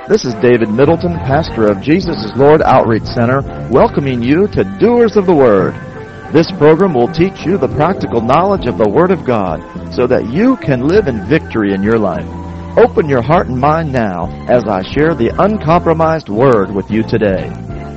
This is David Middleton, pastor of Jesus is Lord Outreach Center, welcoming you to Doers of the Word. This program will teach you the practical knowledge of the Word of God so that you can live in victory in your life. Open your heart and mind now as I share the uncompromised Word with you today.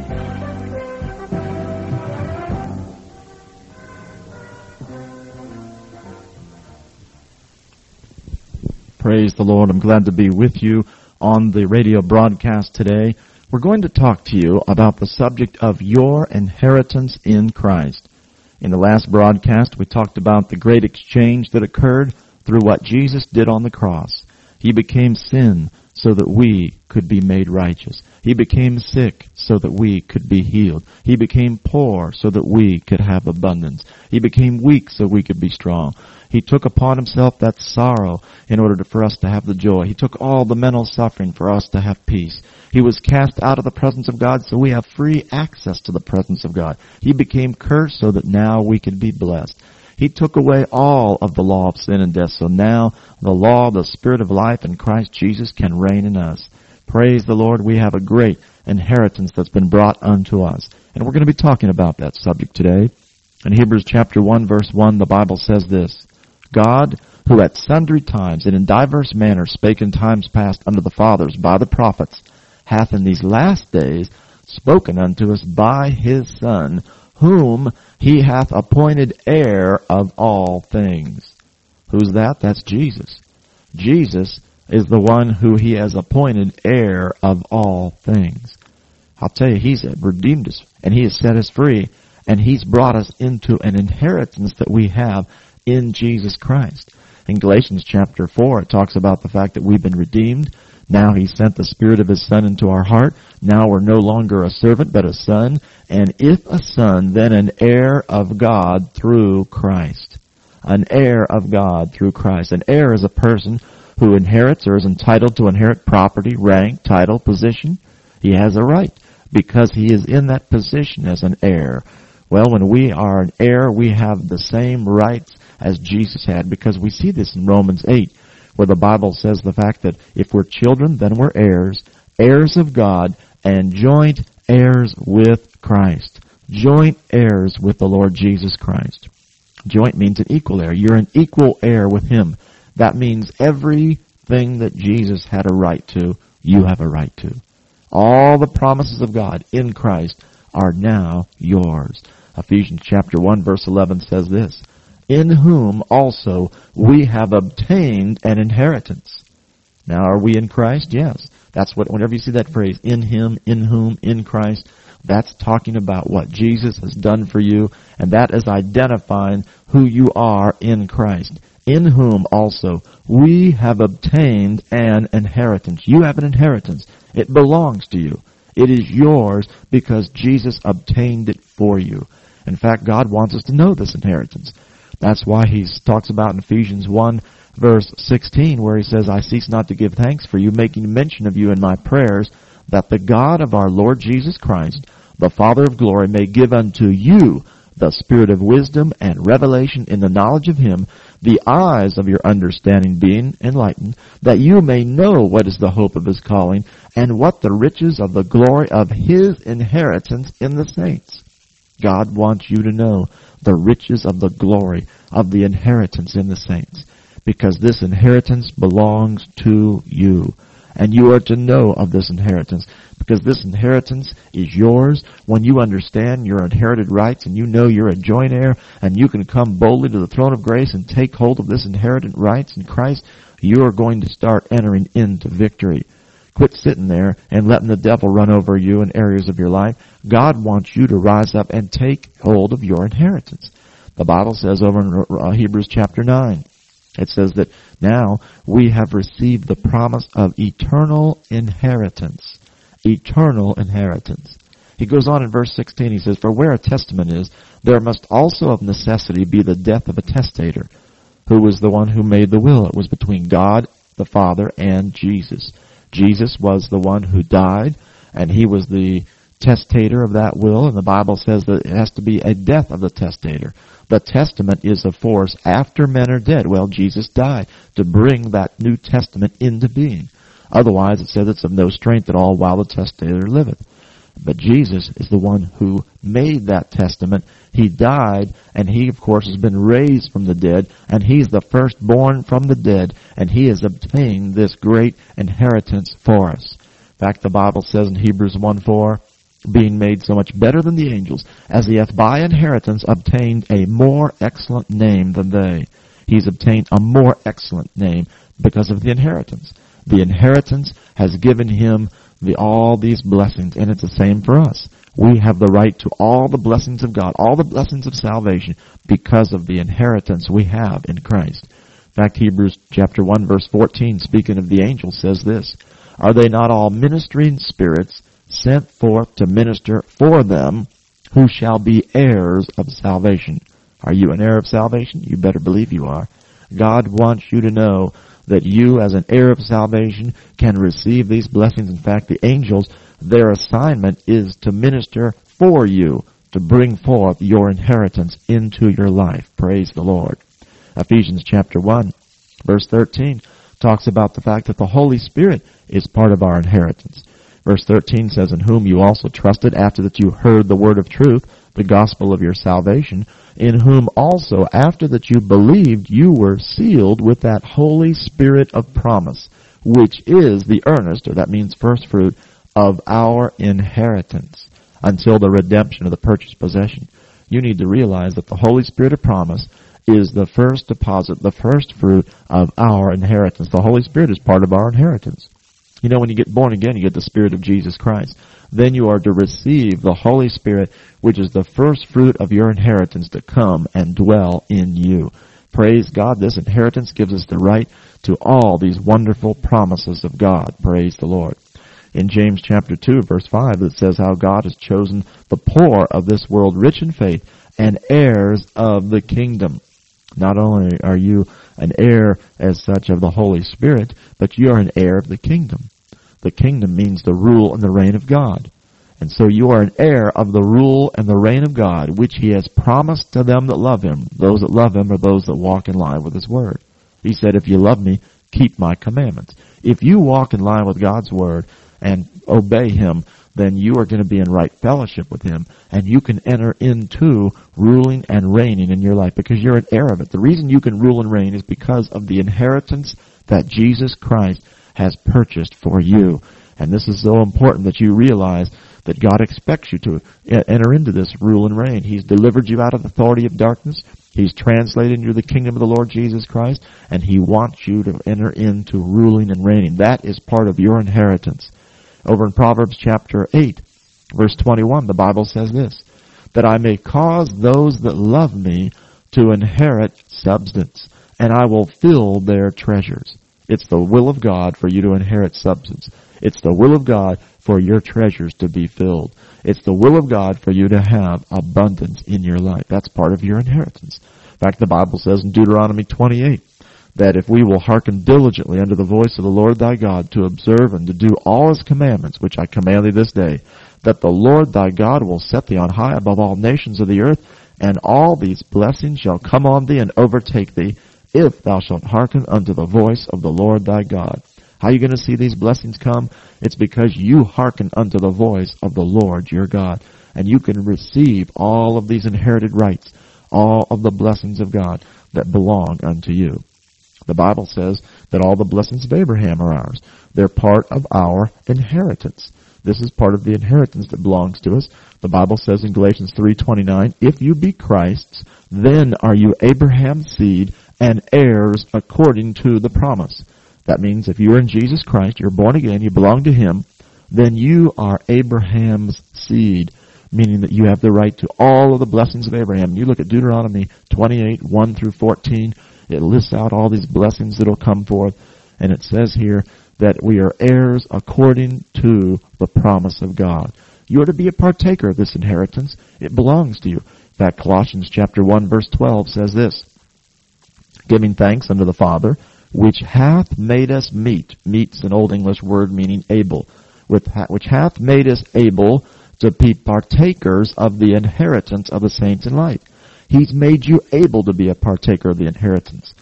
Praise the Lord. I'm glad to be with you on the radio broadcast today. We're going to talk to you about the subject of your inheritance in Christ. In the last broadcast, we talked about the great exchange that occurred through what Jesus did on the cross. He became sin so that we could be made righteous. He became sick so that we could be healed. He became poor so that we could have abundance. He became weak so we could be strong. He took upon himself that sorrow in order for us to have the joy. He took all the mental suffering for us to have peace. He was cast out of the presence of God so we have free access to the presence of God. He became cursed so that now we can be blessed. He took away all of the law of sin and death, so now the law, the Spirit of life in Christ Jesus can reign in us. Praise the Lord, we have a great inheritance that's been brought unto us. And we're going to be talking about that subject today. In Hebrews chapter 1, verse 1, the Bible says this, God, who at sundry times and in divers manners spake in times past unto the fathers by the prophets, hath in these last days spoken unto us by his Son, whom he hath appointed heir of all things. Who's that? That's Jesus. Jesus is the one who he has appointed heir of all things. I'll tell you, he's redeemed us, and he has set us free, and he's brought us into an inheritance that we have in Jesus Christ. In Galatians chapter 4, it talks about the fact that we've been redeemed. Now he sent the Spirit of his Son into our heart. Now we're no longer a servant, but a son. And if a son, then an heir of God through Christ. An heir of God through Christ. An heir is a person who inherits or is entitled to inherit property, rank, title, position. He has a right because he is in that position as an heir. Well, when we are an heir, we have the same rights as Jesus had, because we see this in Romans 8, where the Bible says the fact that if we're children, then we're heirs, heirs of God, and joint heirs with Christ. Joint heirs with the Lord Jesus Christ. Joint means an equal heir. You're an equal heir with him. That means everything that Jesus had a right to, you have a right to. All the promises of God in Christ are now yours. Ephesians chapter 1 verse 11 says this, in whom also we have obtained an inheritance. Now, are we in Christ? Yes. That's what, whenever you see that phrase, in him, in whom, in Christ, that's talking about what Jesus has done for you, and that is identifying who you are in Christ. In whom also we have obtained an inheritance. You have an inheritance. It belongs to you. It is yours because Jesus obtained it for you. In fact, God wants us to know this inheritance. That's why he talks about in Ephesians 1, verse 16, where he says, I cease not to give thanks for you, making mention of you in my prayers, that the God of our Lord Jesus Christ, the Father of glory, may give unto you the spirit of wisdom and revelation in the knowledge of him, the eyes of your understanding being enlightened, that you may know what is the hope of his calling, and what the riches of the glory of his inheritance in the saints. God wants you to know the riches of the glory of the inheritance in the saints, because this inheritance belongs to you. And you are to know of this inheritance, because this inheritance is yours. When you understand your inherited rights and you know you're a joint heir, and you can come boldly to the throne of grace and take hold of this inherited rights in Christ, you are going to start entering into victory. Quit sitting there and letting the devil run over you in areas of your life. God wants you to rise up and take hold of your inheritance. The Bible says over in Hebrews chapter 9, it says that now we have received the promise of eternal inheritance. Eternal inheritance. He goes on in verse 16, he says, for where a testament is, there must also of necessity be the death of a testator, who was the one who made the will. It was between God, the Father, and Jesus. Jesus was the one who died, and he was the testator of that will, and the Bible says that it has to be a death of the testator. The testament is a force after men are dead. Well, Jesus died to bring that New Testament into being. Otherwise, it says it's of no strength at all while the testator liveth. But Jesus is the one who made that testament. He died, and he, of course, has been raised from the dead, and he's the firstborn from the dead, and he has obtained this great inheritance for us. In fact, the Bible says in Hebrews 1:4, being made so much better than the angels, as he hath by inheritance obtained a more excellent name than they. He's obtained a more excellent name because of the inheritance. The inheritance has given him all these blessings, and it's the same for us. We have the right to all the blessings of God, all the blessings of salvation, because of the inheritance we have in Christ. In fact, Hebrews chapter 1, verse 14, speaking of the angels, says this, are they not all ministering spirits sent forth to minister for them who shall be heirs of salvation? Are you an heir of salvation? You better believe you are. God wants you to know that you, as an heir of salvation, can receive these blessings. In fact, the angels, their assignment is to minister for you, to bring forth your inheritance into your life. Praise the Lord. Ephesians chapter 1, verse 13, talks about the fact that the Holy Spirit is part of our inheritance. Verse 13 says, in whom you also trusted after that you heard the word of truth, the gospel of your salvation, in whom also after that you believed you were sealed with that Holy Spirit of promise, which is the earnest, or that means first fruit, of our inheritance, until the redemption of the purchased possession. You need to realize that the Holy Spirit of promise is the first deposit, the first fruit of our inheritance. The Holy Spirit is part of our inheritance. You know, when you get born again, you get the Spirit of Jesus Christ. Then you are to receive the Holy Spirit, which is the first fruit of your inheritance to come and dwell in you. Praise God. This inheritance gives us the right to all these wonderful promises of God. Praise the Lord. In James chapter 2, verse 5, it says how God has chosen the poor of this world rich in faith and heirs of the kingdom. Not only are you an heir as such of the Holy Spirit, but you are an heir of the kingdom. The kingdom means the rule and the reign of God. And so you are an heir of the rule and the reign of God, which he has promised to them that love him. Those that love him are those that walk in line with his word. He said, if you love me, keep my commandments. If you walk in line with God's word and obey him, then you are going to be in right fellowship with him, and you can enter into ruling and reigning in your life because you're an heir of it. The reason you can rule and reign is because of the inheritance that Jesus Christ has purchased for you. And this is so important that you realize that God expects you to enter into this rule and reign. He's delivered you out of the authority of darkness. He's translated you to the kingdom of the Lord Jesus Christ, and he wants you to enter into ruling and reigning. That is part of your inheritance. Over in Proverbs chapter 8, verse 21, the Bible says this, that I may cause those that love me to inherit substance, and I will fill their treasures. It's the will of God for you to inherit substance. It's the will of God for your treasures to be filled. It's the will of God for you to have abundance in your life. That's part of your inheritance. In fact, the Bible says in Deuteronomy 28, that if we will hearken diligently unto the voice of the Lord thy God to observe and to do all his commandments, which I command thee this day, that the Lord thy God will set thee on high above all nations of the earth, and all these blessings shall come on thee and overtake thee, if thou shalt hearken unto the voice of the Lord thy God. How are you going to see these blessings come? It's because you hearken unto the voice of the Lord your God. And you can receive all of these inherited rights, all of the blessings of God that belong unto you. The Bible says that all the blessings of Abraham are ours. They're part of our inheritance. This is part of the inheritance that belongs to us. The Bible says in Galatians 3:29, if you be Christ's, then are you Abraham's seed and heirs according to the promise. That means if you're in Jesus Christ, you're born again, you belong to him, then you are Abraham's seed, meaning that you have the right to all of the blessings of Abraham. You look at Deuteronomy 28, 1 through 14, it lists out all these blessings that will come forth, and it says here that we are heirs according to the promise of God. You are to be a partaker of this inheritance. It belongs to you. In fact, Colossians chapter 1, verse 12 says this, giving thanks unto the Father, which hath made us meet. Meet's an Old English word meaning able. Which hath made us able to be partakers of the inheritance of the saints in light. He's made you able to be a partaker of the inheritance.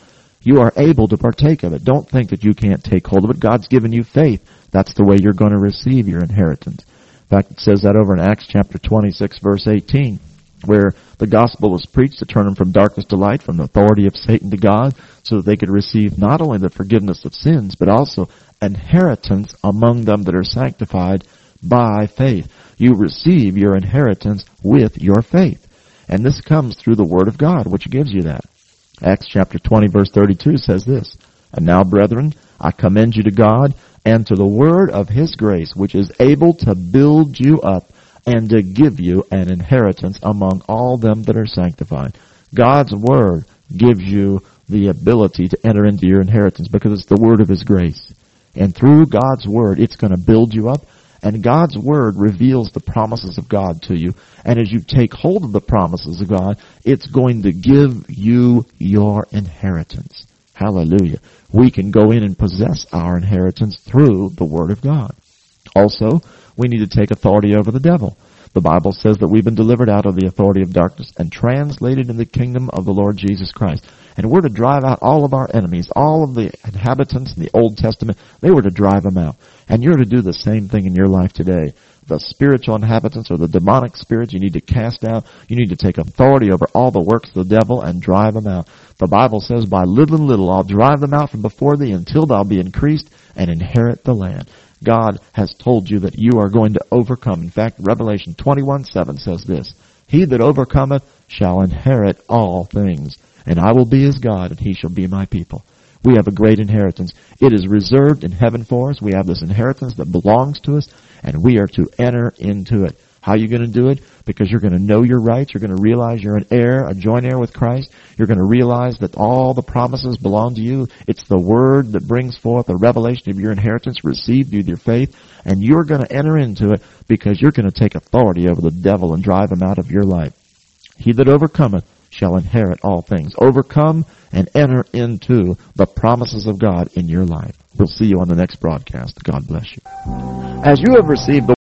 You are able to partake of it. Don't think that you can't take hold of it. God's given you faith. That's the way you're going to receive your inheritance. In fact, it says that over in Acts chapter 26, verse 18, where the gospel was preached to turn them from darkness to light, from the authority of Satan to God, so that they could receive not only the forgiveness of sins, but also inheritance among them that are sanctified by faith. You receive your inheritance with your faith. And this comes through the Word of God, which gives you that. Acts chapter 20, verse 32 says this, "And now, brethren, I commend you to God and to the word of His grace, which is able to build you up and to give you an inheritance among all them that are sanctified." God's Word gives you the ability to enter into your inheritance because it's the Word of His grace. And through God's Word, it's going to build you up. And God's Word reveals the promises of God to you. And as you take hold of the promises of God, it's going to give you your inheritance. Hallelujah. We can go in and possess our inheritance through the Word of God. Also, we need to take authority over the devil. The Bible says that we've been delivered out of the authority of darkness and translated in the kingdom of the Lord Jesus Christ. And we're to drive out all of our enemies, all of the inhabitants in the Old Testament. They were to drive them out. And you're to do the same thing in your life today. The spiritual inhabitants or the demonic spirits you need to cast out. You need to take authority over all the works of the devil and drive them out. The Bible says, "By little and little I'll drive them out from before thee until thou be increased and inherit the land." God has told you that you are going to overcome. In fact, Revelation 21:7 says this, "He that overcometh shall inherit all things, and I will be his God, and he shall be my people." We have a great inheritance. It is reserved in heaven for us. We have this inheritance that belongs to us, and we are to enter into it. How are you going to do it? Because you're going to know your rights. You're going to realize you're an heir, a joint heir with Christ. You're going to realize that all the promises belong to you. It's the Word that brings forth a revelation of your inheritance received with your faith, and you're going to enter into it because you're going to take authority over the devil and drive him out of your life. "He that overcometh shall inherit all things." Overcome and enter into the promises of God in your life. We'll see you on the next broadcast. God bless you. As you have received the